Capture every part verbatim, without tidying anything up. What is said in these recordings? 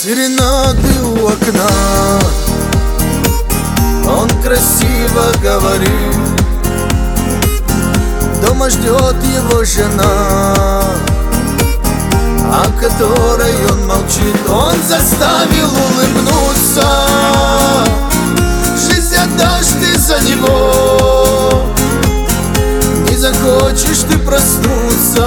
Серенады у окна, он красиво говорит. Дома ждет его жена, о которой он молчит. Он заставил улыбнуться, жизнь отдашь ты за него. Не захочешь ты проснуться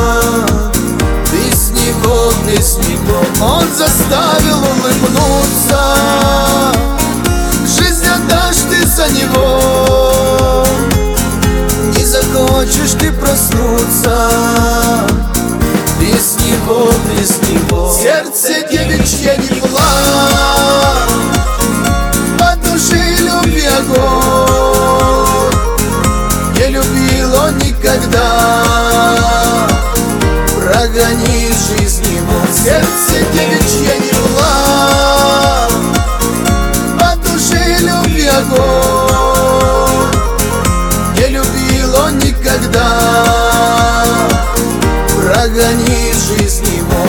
без него, без него. Он заставил улыбнуться, жизнь отдашь ты за него. Не захочешь ты проснуться без него, без него. Сердце девичье не плачь, по душе любви огонь. Не любил он никогда, прогони жизнь его. Сердце девичье не плачь, по душе любви огонь. Не любил он никогда, прогони жизнь его.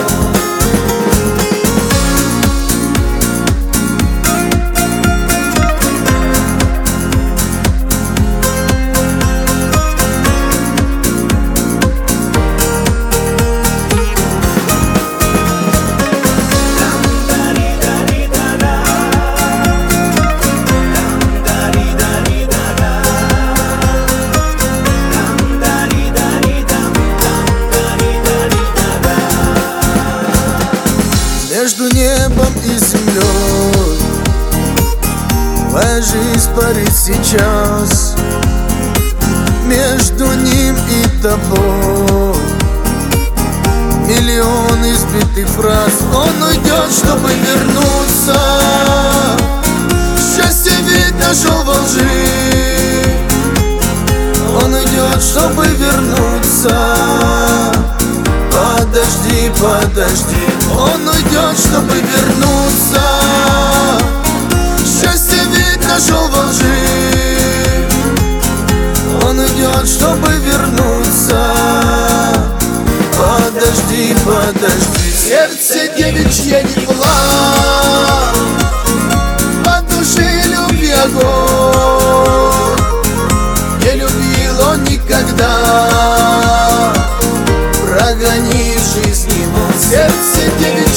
Между небом и землей твоя жизнь парит сейчас. Между ним и тобой миллион избитых фраз. Он уйдет, чтобы вернуться. Счастье ведь нашел во лжи. Он уйдет, чтобы вернуться. Подожди, подожди, он уйдет, чтобы вернуться. Счастье ведь нашел во лжи. Он уйдет, чтобы вернуться. Подожди, подожди. Сердце девичье не плачь, по душе любви огонь. Не любил он никогда, прогони жизнь его. Сердце девичье